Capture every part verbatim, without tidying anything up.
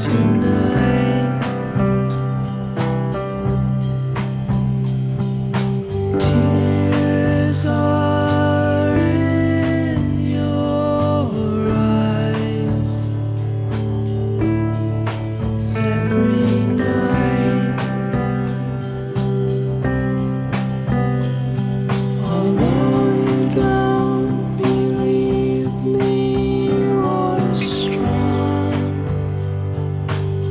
tonight. Tears are in your eyes every night. Although you don't believe me, you are strong.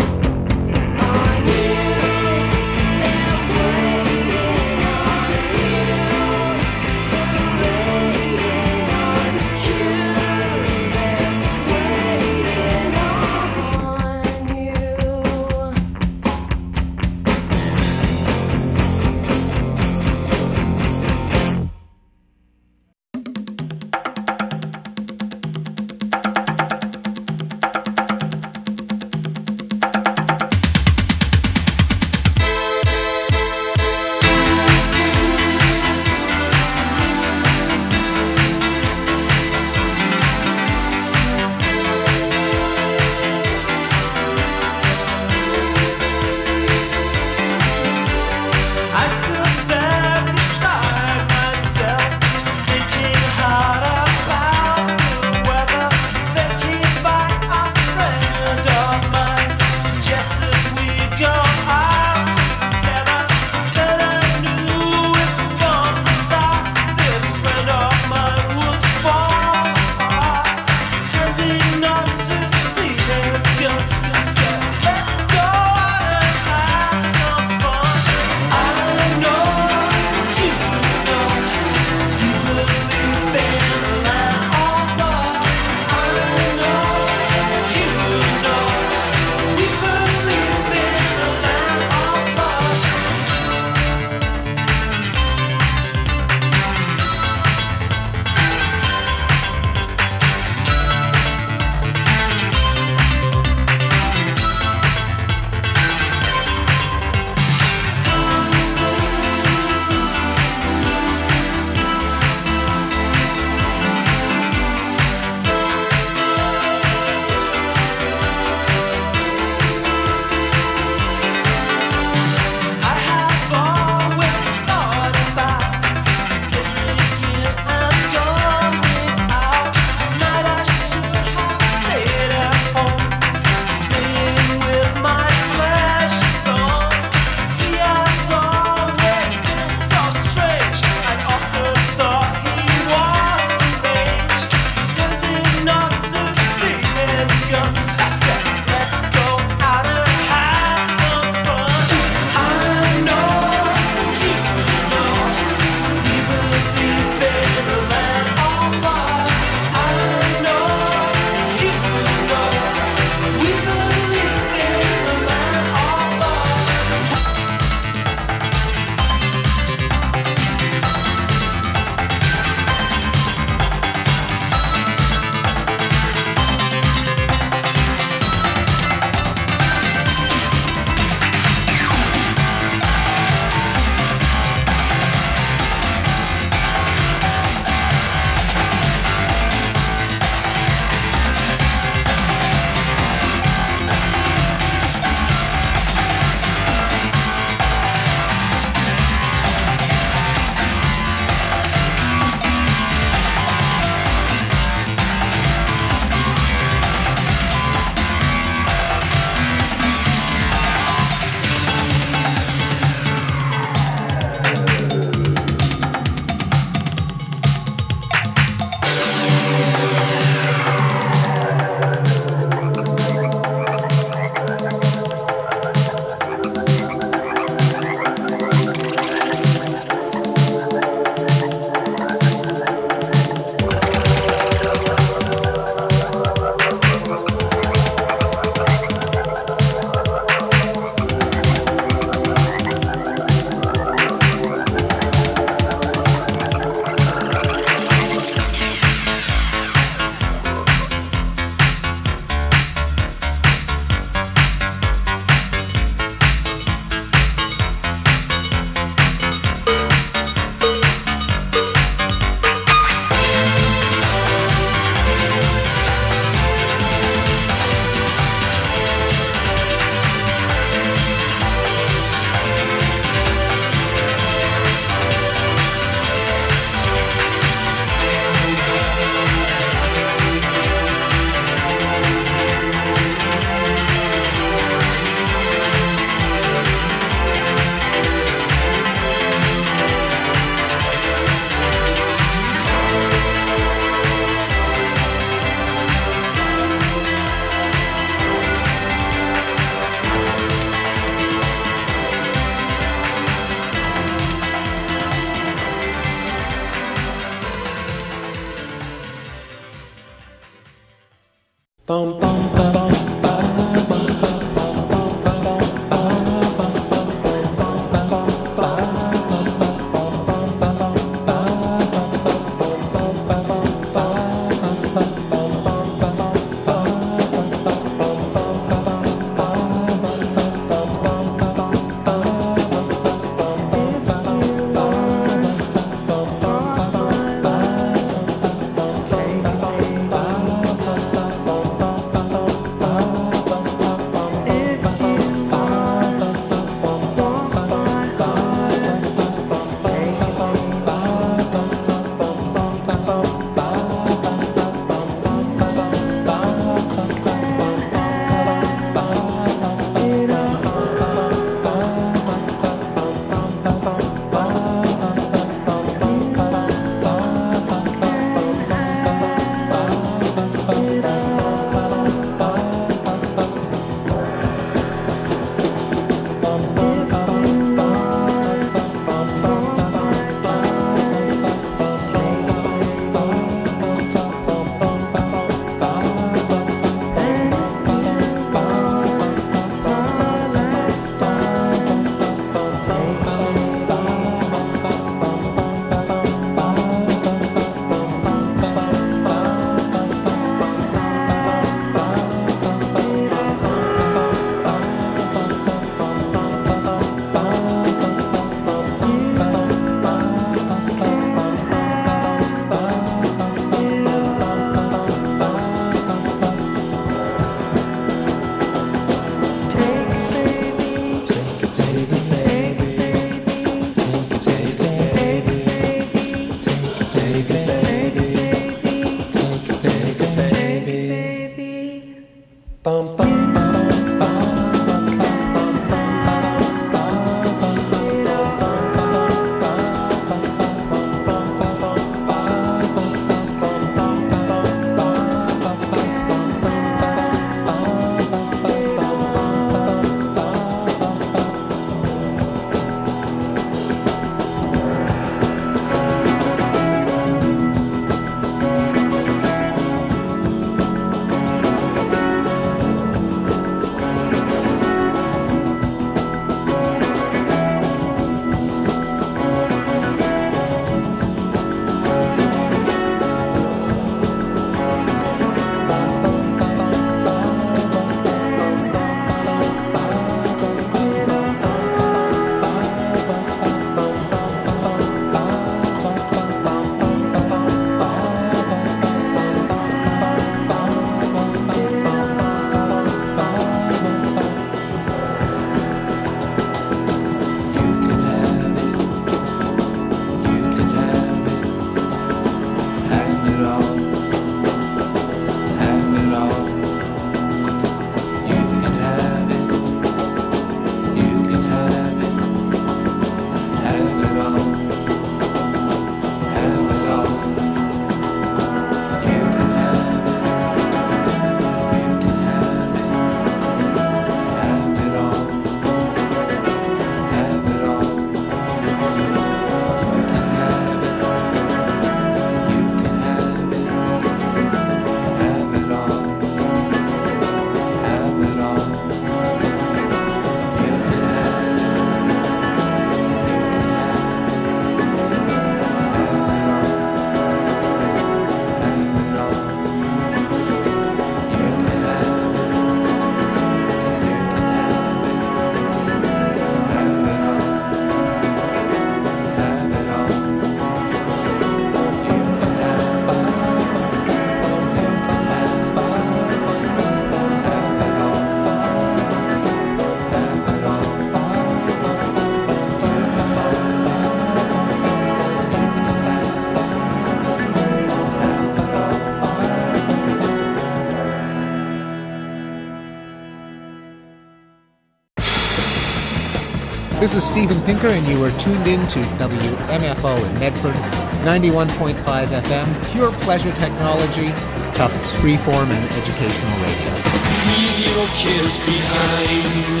This is Steven Pinker, and you are tuned in to W M F O in Medford, ninety-one point five F M, pure pleasure technology, Tufts freeform and educational radio. Leave your cares behind.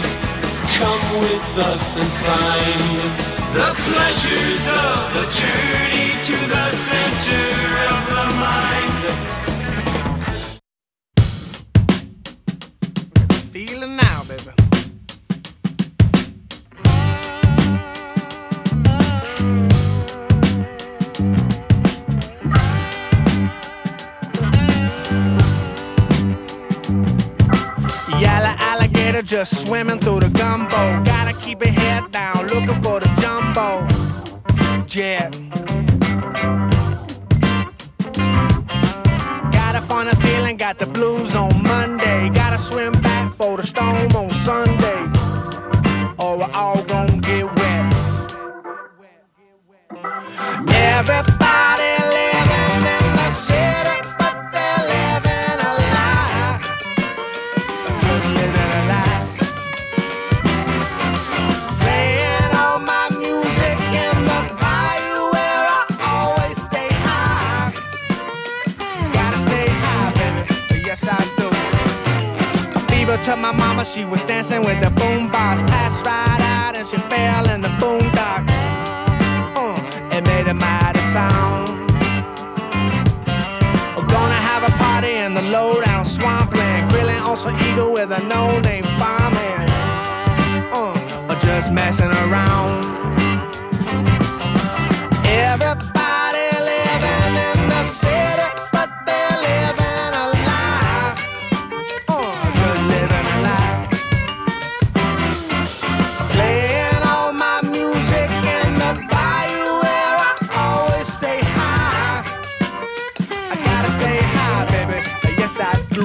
Come with us and find the pleasures of the journey to the center of the mind. feeling now, baby. Yellow alligator just swimming through the gumbo. Gotta keep your head down, looking for the jumbo jet. Got a funny feeling, got the blues on Monday. Gotta swim back for the storm on Sunday, or we're all gonna get wet. Everybody living in the city, but they're living a lie. Just living a lie. Playing all my music in the bayou where I always stay high. Gotta stay high, baby. Yes, I do. A fever to my mama, she was dancing with the boombox. Passed right out and she fell in the boondocks. It made a mighty sound. We're gonna have a party in the low-down swampland, grilling on some eagle with a no-name fireman. Uh, or just messing around. Everybody living in the city, but they're living a lie. Uh, just living a lie. Playing all my music in the bayou where I always stay high. I gotta stay high, baby. Yes, I do.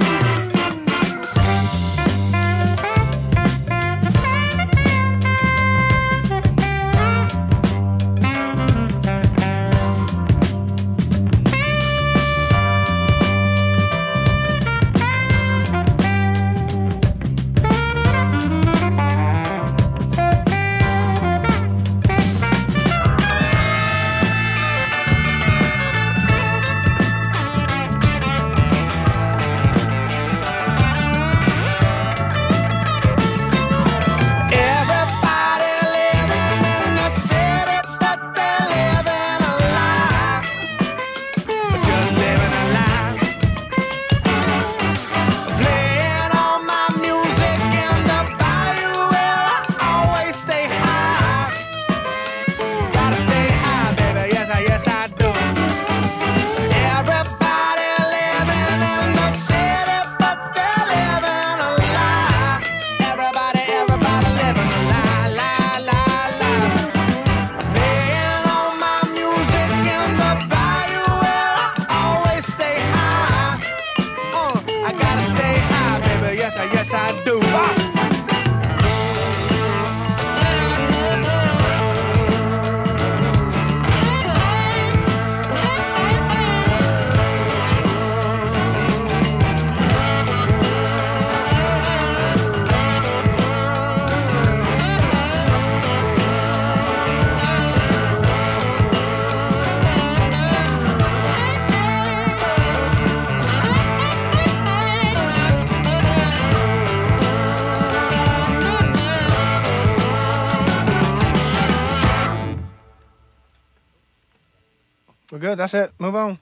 We're good, that's it. Move on.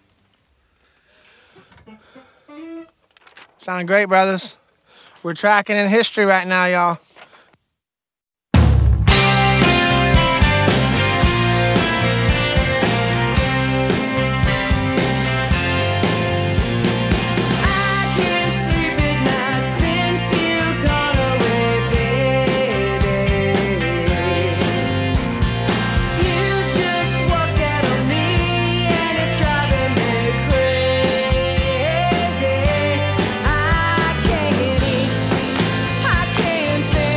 Sounding great, brothers. We're tracking in history right now, y'all. I can't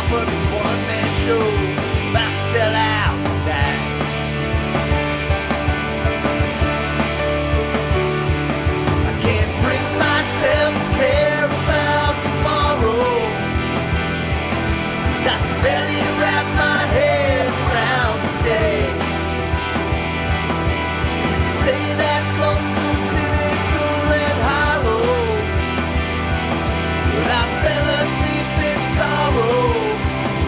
for this one-man show. About to sell out tonight. I can't bring myself to care about tomorrow. I can barely wrap my head around today. Say that's lonesome, cynical, and hollow, but I fell asleep in sorrow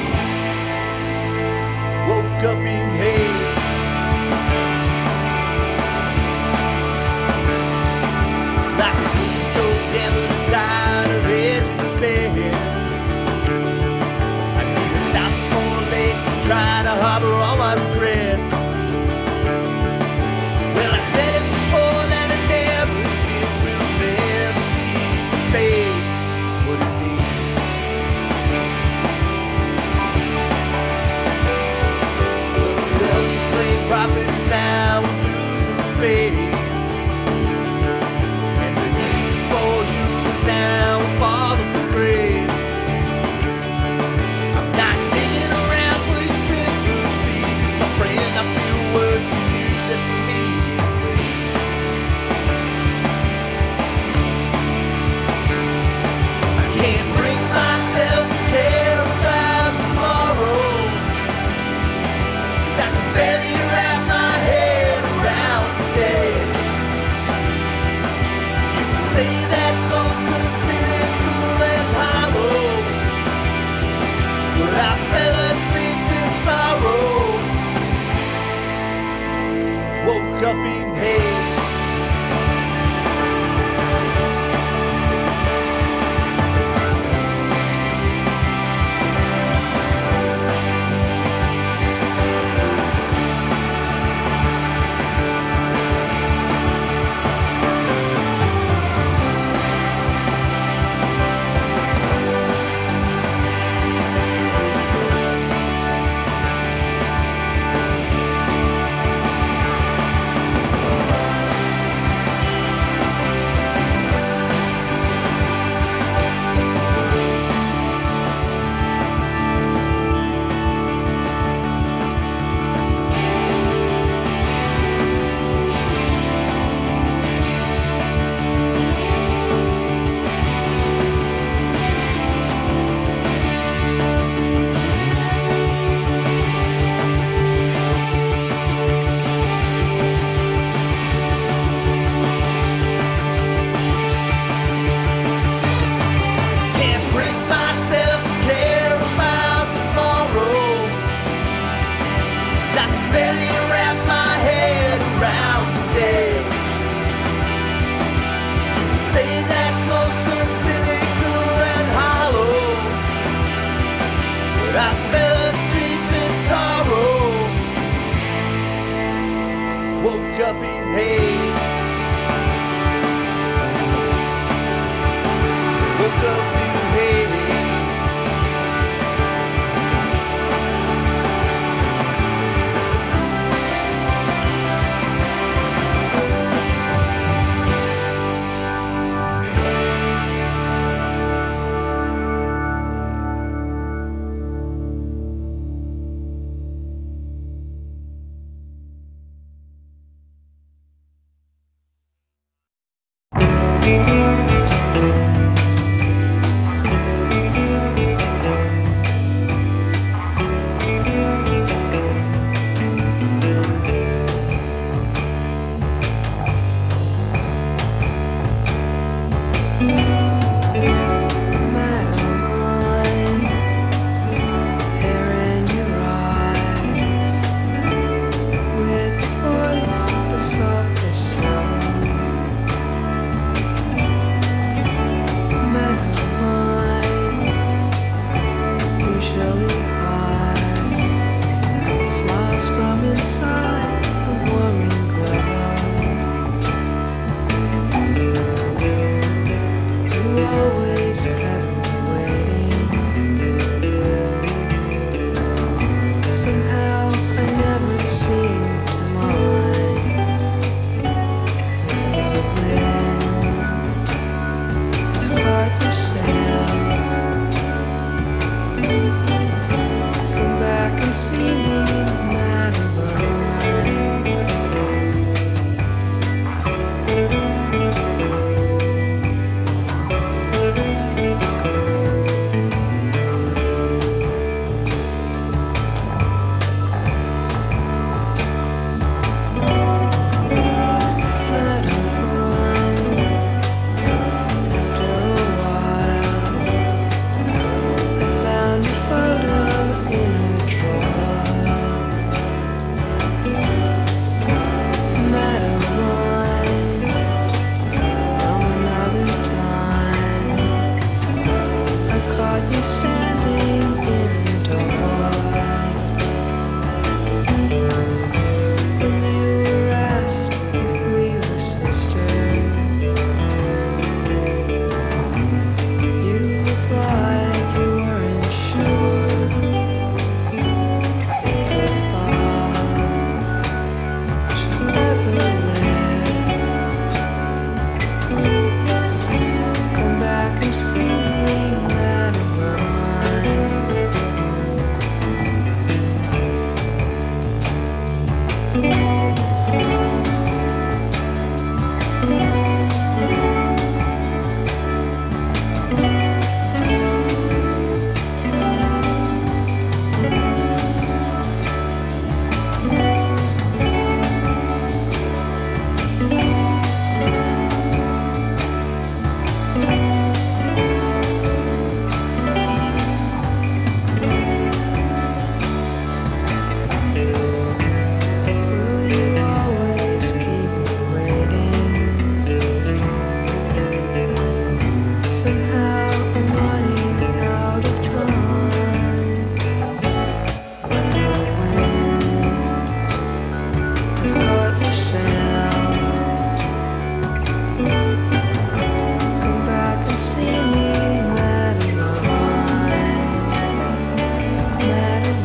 caught you standing in the door. When you were asked if we were sisters, you replied you weren't sure. If the thought should ever live, come back and see me, Madeline. Will you always keep me waiting? Somehow I'm running out of time. When the wind has caught your sail, come back and see me, Madeline. Madeline.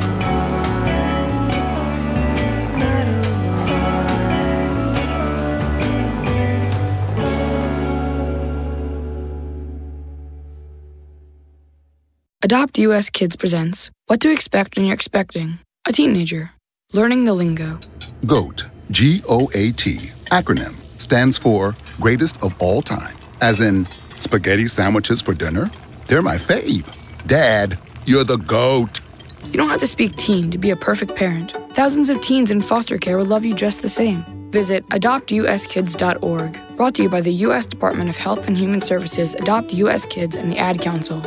Adopt U S Kids presents What to Expect When You're Expecting a Teenager, Learning the Lingo. GOAT, G O A T, acronym, stands for Greatest of All Time. As in, spaghetti sandwiches for dinner? They're my fave. Dad, you're the GOAT. You don't have to speak teen to be a perfect parent. Thousands of teens in foster care will love you just the same. Visit adopt u s kids dot org. Brought to you by the U S Department of Health and Human Services, Adopt U S Kids, and the Ad Council.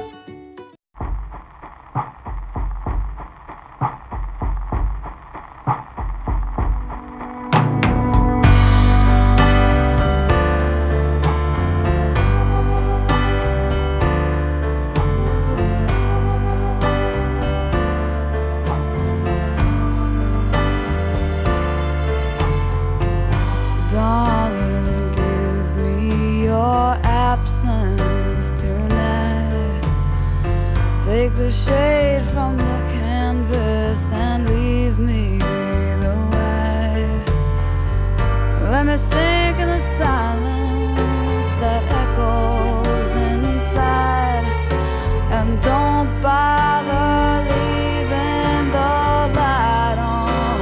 Darling, give me your absence tonight. Take the shade from the canvas and leave me the white. Let me sink in the silence that echoes inside, and don't bother leaving the light on,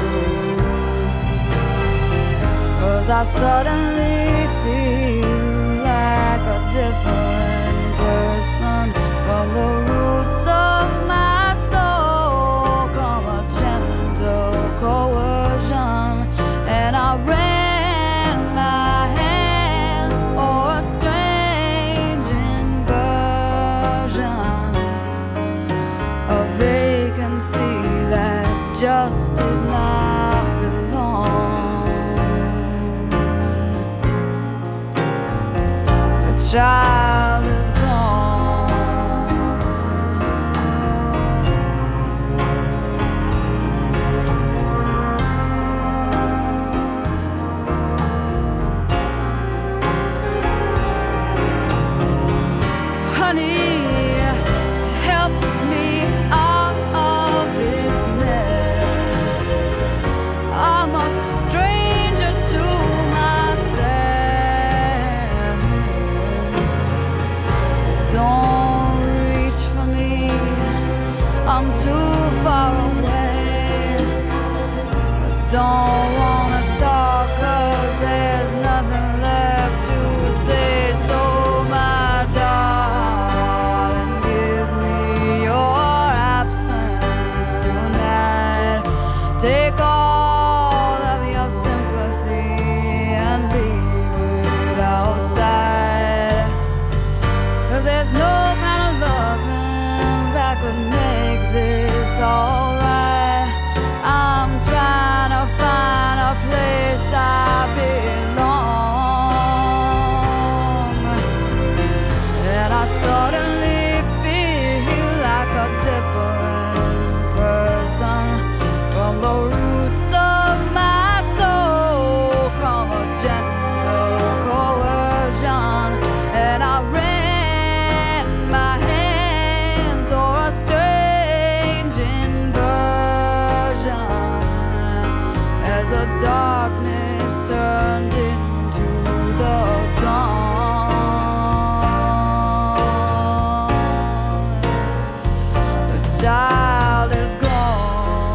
'cause I suddenly feel like a different person. From the roots of my soul come a gentle coercion, and I ran my hand o'er a strange inversion, a vacancy that just did not belong. The child is gone. Honey, help me out of this mess. I'm a stranger to myself. Don't reach for me, I'm too far away. I don't wanna talk 'cause there's nothing left to say. So my darling, give me your absence tonight. Take all of your sympathy and leave it outside, 'cause there's no kind of loving that could make this alright. child is gone.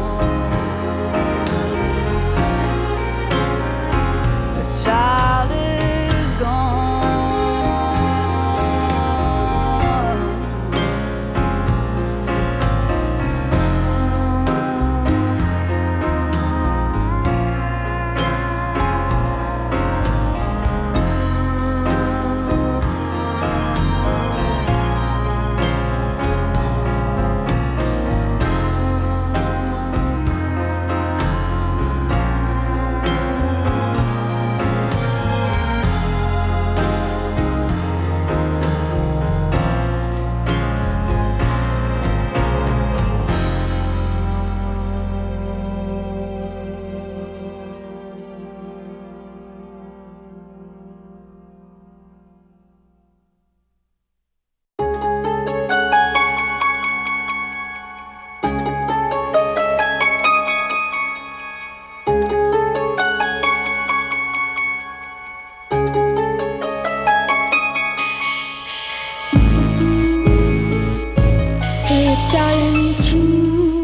The child is gone. Darling, through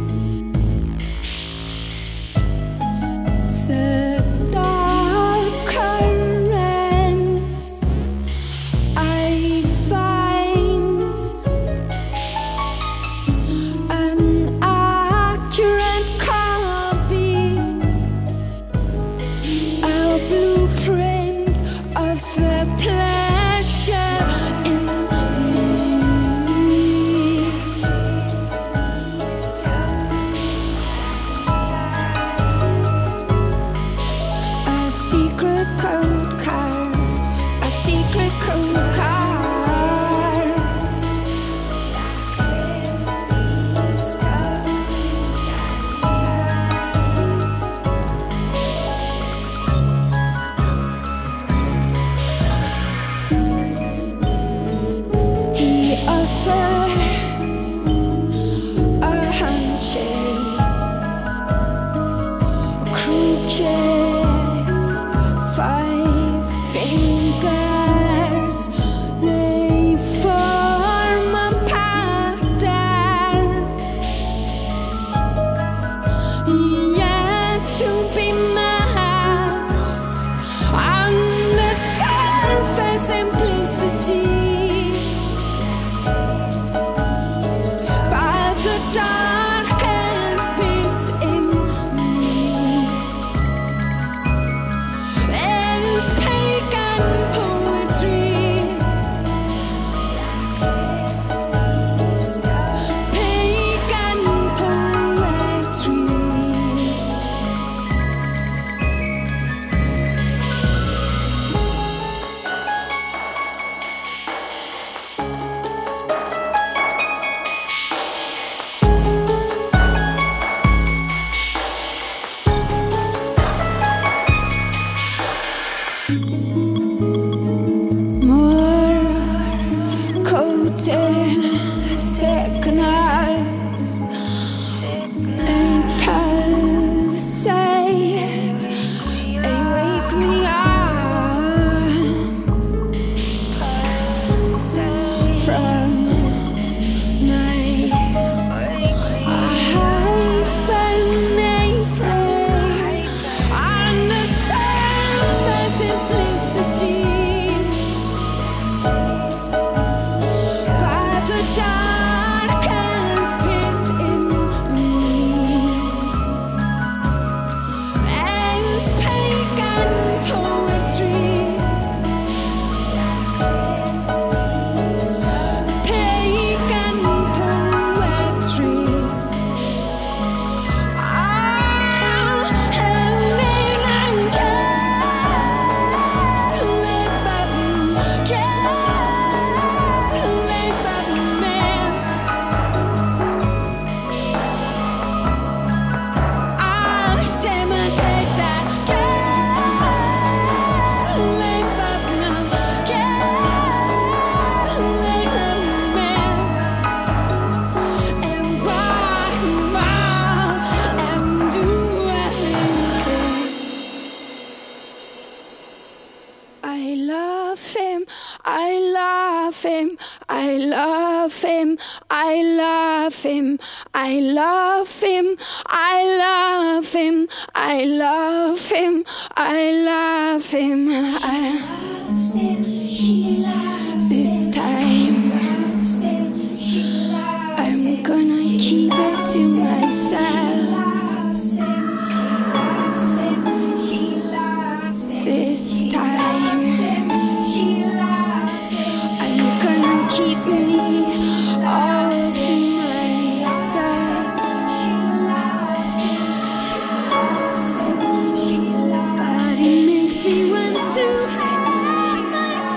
the dark currents, I find an accurate copy, a blueprint of the pleasure in me. A secret code card, a secret code card. He offers a handshake, a crooked five fingers. They form a pattern yet to be matched on the surface simplicity. But the darkest bit in me is pagan poetry. Pagan poetry. Morse coated signals, a pulsate, a wake me up from my hibernation on the surface simplicity. But the darkest pit in me is pagan poetry. Pagan poetry. Ah, Helen and Kelly Button, Kelly Button man. Ah, Simon takes that Kelly Button, Kelly man. And walk around and do anything. I love him, I love him, I love him, I love him, I love him, I love him, I love him, I love him. I loves him, she loves this time. I'm gonna keep it to myself. This time I'm gonna keep me all to myself. But it makes me want to hide myself.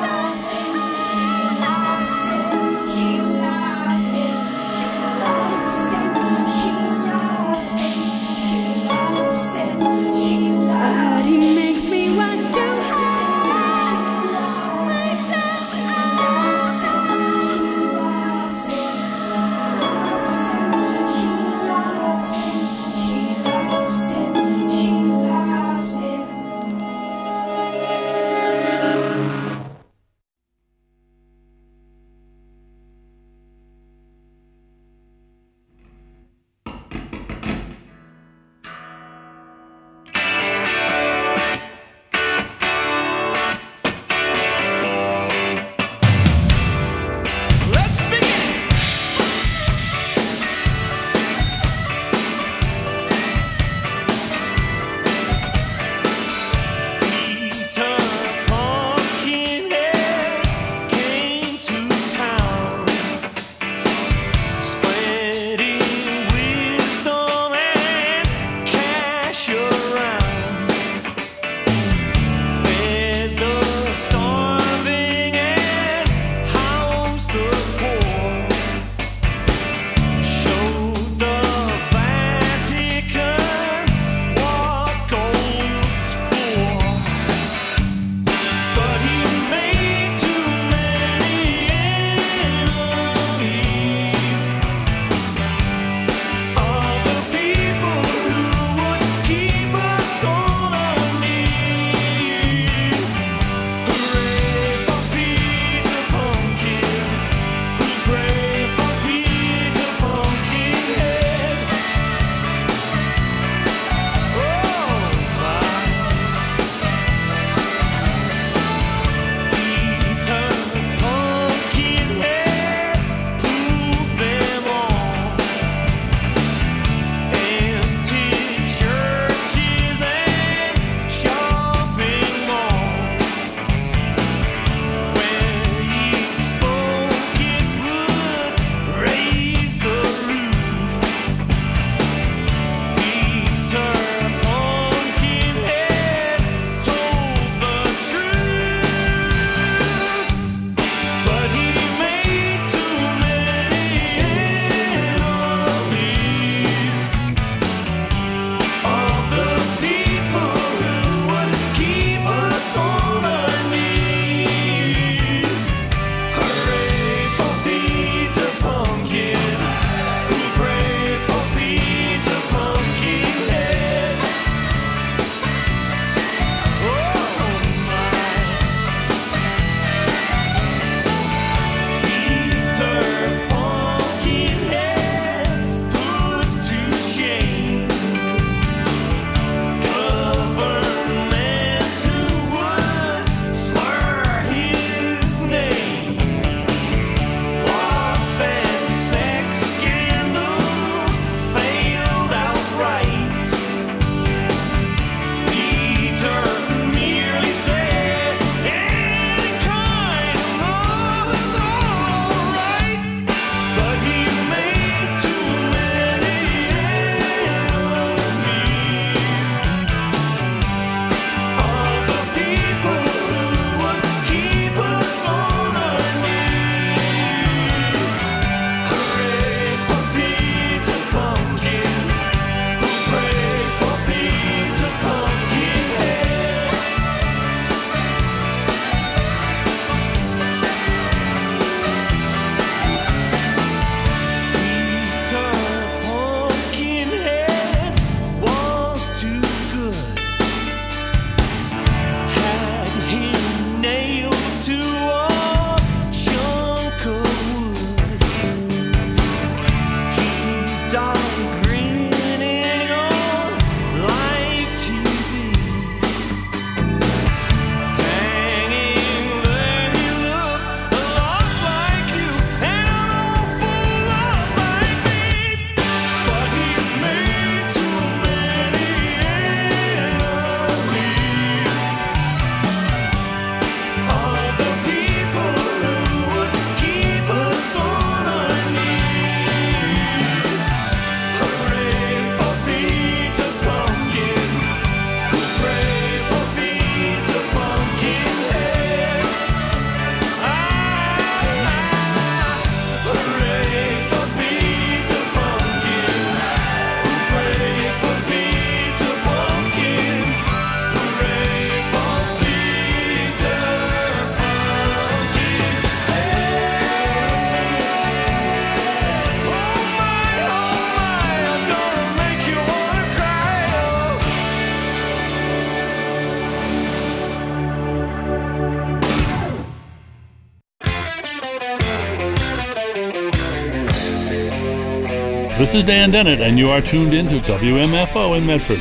This is Dan Dennett, and you are tuned in to W M F O in Medford.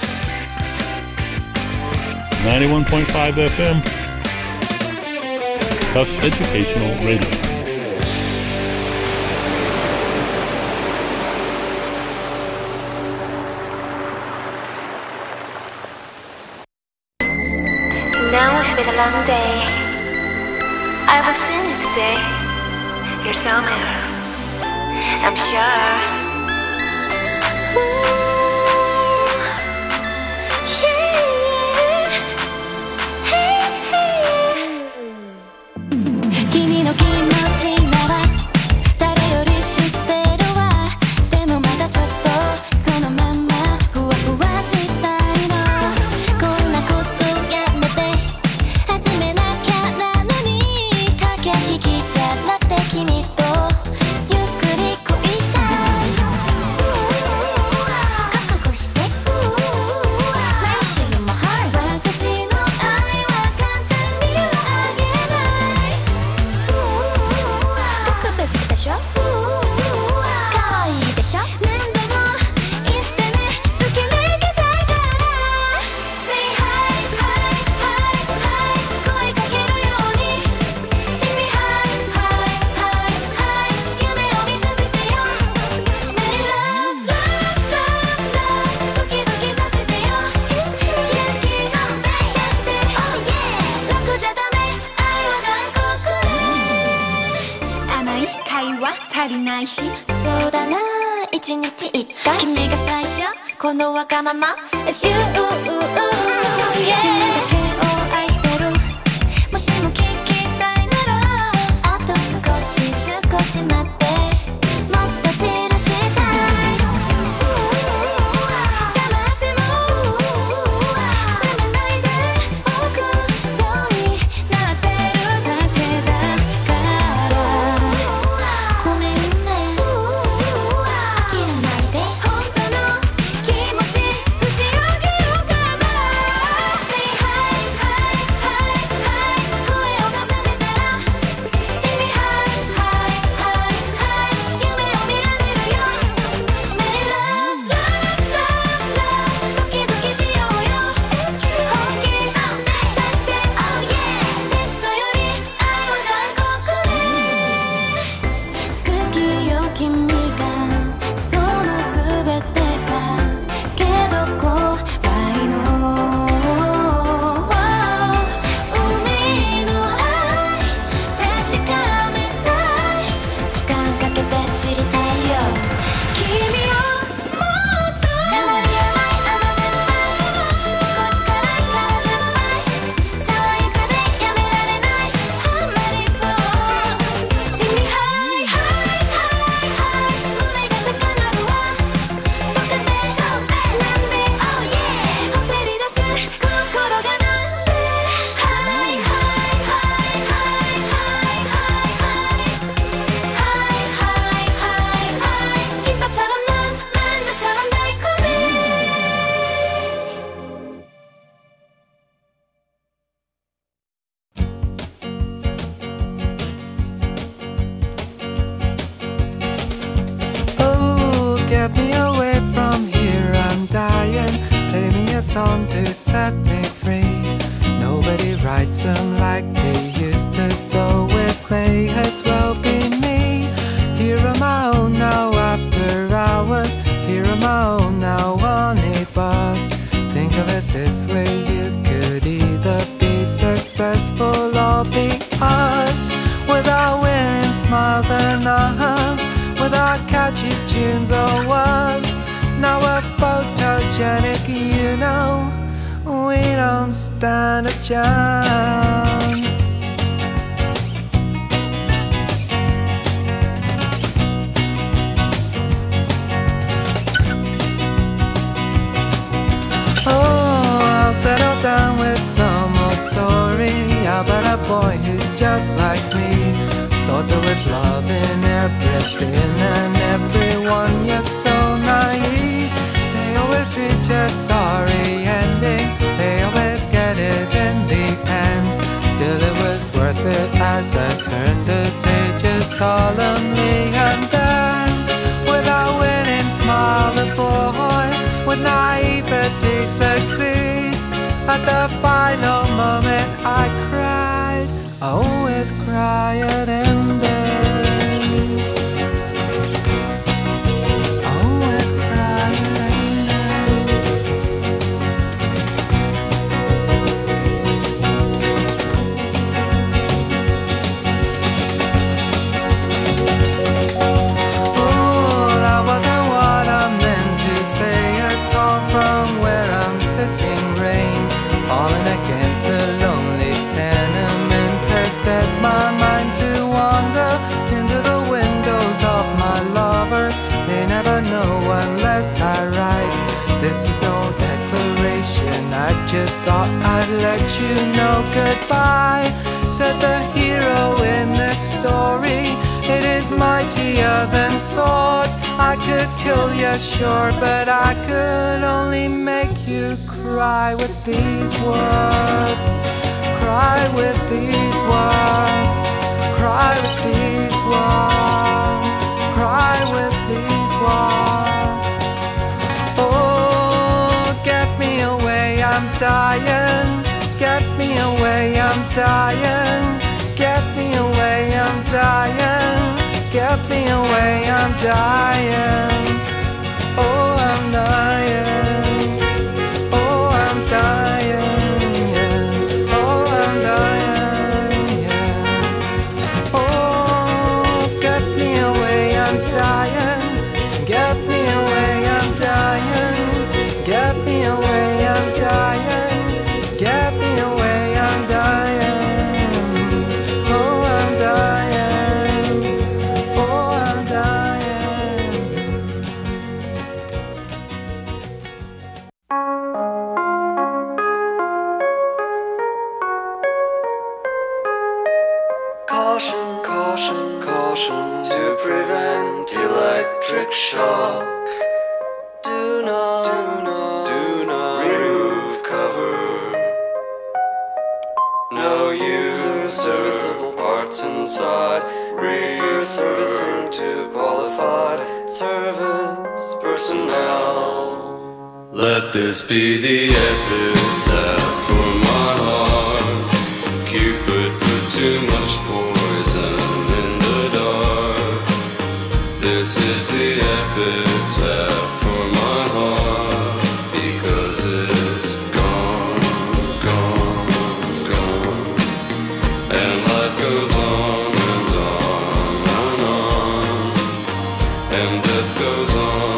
ninety-one point five F M, Tufts Educational Radio. Now it's been a long day. I will see you today. Here somewhere, I'm sure. It's you, ooh, ooh, ooh, yeah. 君だけを愛してる。もしも聞きたいなら、あと少し少し待って、もっと散らしたい。黙っても冷めないでおくようになってるだけだから。ごめんね。切らないで本当の気持ち。 Get me away from here, I'm dying. Play me a song to set me free. Nobody writes them like they used to, so it may as well be me. Here on my own now after hours. Here on my own now on a bus. Think of it this way, you could either be successful or be us. Without winning smiles and nods, without catchy tunes or words. Now we're photogenic, you know, we don't stand a chance. Oh, I'll settle down with some old story about a boy who's just like me. Thought there was love in everything and everyone, you're so naive. They always reach a sorry ending, they always get it in the end. Still it was worth it as I turned the pages solemnly. And then, without winning at the final moment I cried. I always cry at endings. I always cry at Oh, that wasn't what I meant to say at all. From where I'm sitting, rain falling against the lonely tenement has set my mind to wander into the windows of my lovers. They never know unless I write. This is no declaration, I just thought I'd let you know goodbye. Said the hero in this story, it is mightier than swords. I could kill you, sure, but I could only make you cry with these words. Cry with these words. Cry with these words. Cry with these words. Oh, get me away, I'm dying. Get me away, I'm dying. Get me away, I'm dying. Get me away, I'm dying. Oh, I'm dying. Oh, I'm dying. Yeah. Oh, I'm dying. Yeah. Oh, get me away, I'm dying. Get me away, I'm dying. Get me away, I'm dying. Get me away, I'm dying. Oh, I'm dying. Oh, I'm dying. Caution, caution, caution to prevent electric shock. Do not, do not, do not remove cover. No user serviceable parts inside. Refer servicing to qualified service personnel. Let this be the epitaph for my heart. Cupid put too much poison in the dark. This is the epitaph for my heart, because it's gone, gone, gone. And life goes on and on and on, and death goes on